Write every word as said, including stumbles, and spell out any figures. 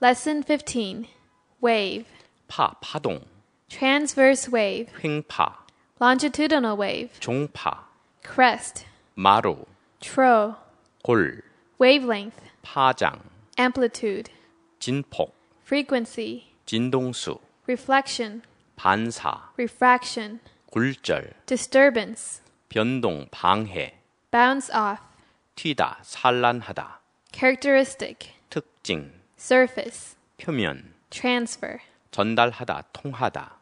Lesson fifteen. Wave. 파, 파동, Transverse wave. 횡파, Longitudinal wave. 종파, Crest. 마루, Tro. 골, Wavelength. 파장, Amplitude. 진폭, Frequency. 진동수, Reflection. 반사, Refraction. 굴절, Disturbance. 변동, 방해, Bounce off. 튀다, 산란하다, Characteristic. 특징, Surface. 표면, Transfer. 전달하다, 통하다,